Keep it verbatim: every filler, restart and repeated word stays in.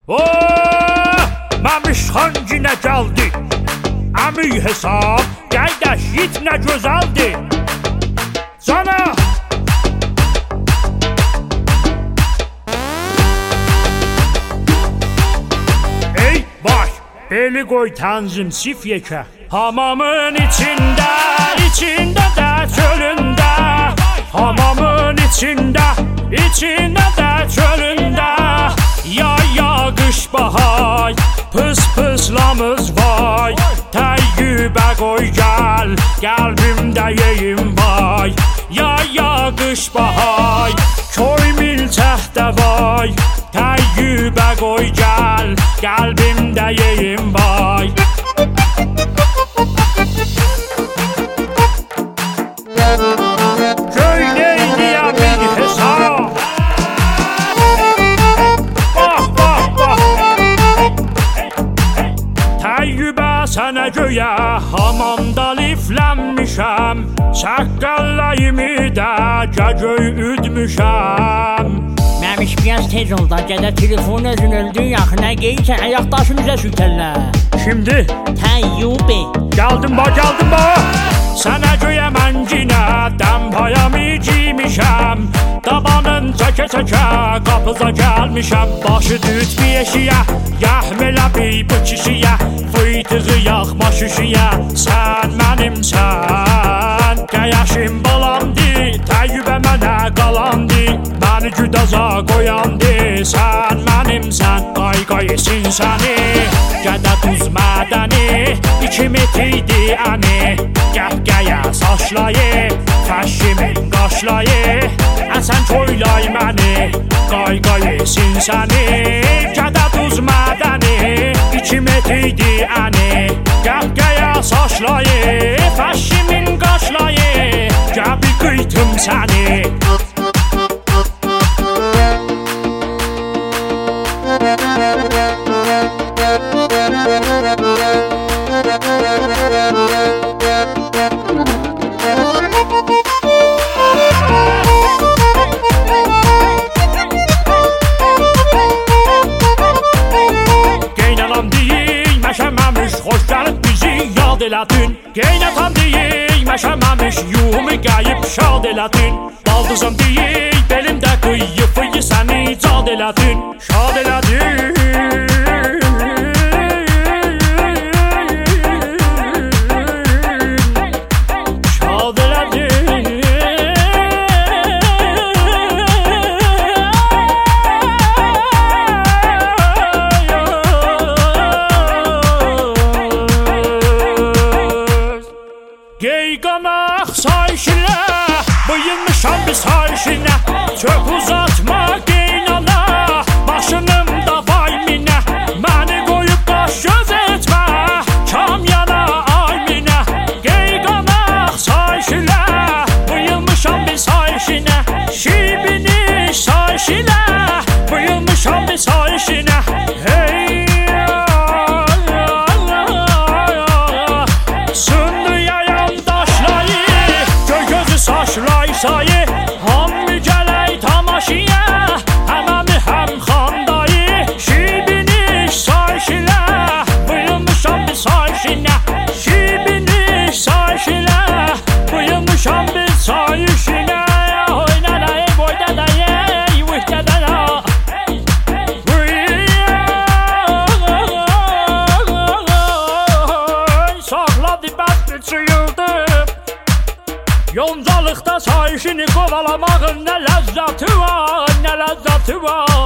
Oh, Məmişxan yenə gəldi. Əmi hesab, qaydaş yit nə gözəldi. Cana Ey baş, beli qoy tənzim sif yekə. Hamamın içində, içində də çölündə. Hamamın içində, içində də çölündə. Yay ya qış bahay, pıs pıslamız vay. Təyyübə qoy gəl, qəlbimdə yeyim vay. Yay ya qış bahay, köy milçəhdə vay. Təyyübə qoy gəl, qəlbimdə yeyim vay. Köy neyliyə bir hesab. Bax, bax, bax. Təyyübə sənə göyə hamamda liflənmişəm. Şəqqəllayımı da gəgöy üdmüşəm. Məmiş biraz tez oldu, gədə telefon özün öldü, yaxına qeysən, ayaqdaşın üzə sürtəllə. Şimdi Təyyübə gəldim ba, gəldim ba. Sənə göyə mən cinə dəm payamı giymişəm. Dabanın çəkə-çəkə qapıza gəlmişəm. Başı düt bir eşiyə, yəhmələ bir bu kişiyə. Fıytığı yaxma şüşüyə, sən mənimsən. Qəyaşım balandı, Təyyübə mənə qalandı. Məni güdaza qoyandı, sən mənimsən. Qayqay esin səni, gədə duz mədəni. İki metriydi əni, qəhqəyə saçlayı. Fəşimin qaşlayı, əsən toylay məni. Qayqay esin səni, gədə duz mədəni. İki metriydi əni, qəhqəyə saçlayı. Fəşimin qaşlayı, gəbi qıytım səni. Qeynanam deyil, məşəməmiş, xoş gəlib bizi yad elədin. Qeynatan deyil, məşəməmiş, yuhumu qayıb şad elədin. Baldızım deyil, belimdə qıyı fıyı səni cad elədin. Şad elədin. Qeyqanaq sayşinə, bıyınmışam bir sayşinə. Çöp uzatma qeynana, başınım da vay minə. Məni qoyub baş göz etmə, kam yana ay minə. Qeyqanaq sayşinə, bıyınmışam bir sayşinə. Şibini sayşinə, bıyınmışam bir sayşinə. Hey sayı, hamı gələk tamaşiyə. Həməmi həm xandayı, şibini sayşilə. Bıyılmışam bir sayşinə, şibini sayşilə. Bıyılmışam bir sayşinə. Oynadayı, boydadayı, vıhdadayı. Saxladı bəsdir çıyıldı. Yoncalıqda sayşini qovalamağın nə ləzzəti var, nə ləzzəti var.